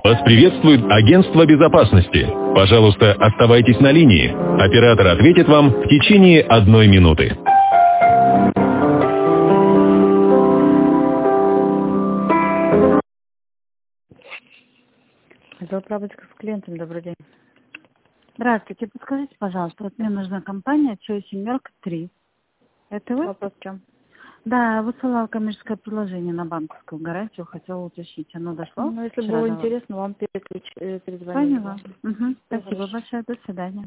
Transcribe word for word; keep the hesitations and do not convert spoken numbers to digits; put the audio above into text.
Вас приветствует агентство безопасности. Пожалуйста, оставайтесь на линии. Оператор ответит вам в течение одной минуты. Отдел правочка с клиентом, добрый день. Здравствуйте, подскажите, пожалуйста, вот мне нужна компания Чой Семерка три. Это вы? Вопрос в чем? Да, высылала коммерческое предложение на банковскую гарантию, хотела уточнить, оно дошло? Ну, если Вчера было давала. интересно, вам переключ... э, перезвонили. Поняла. Угу. Спасибо большое, до свидания.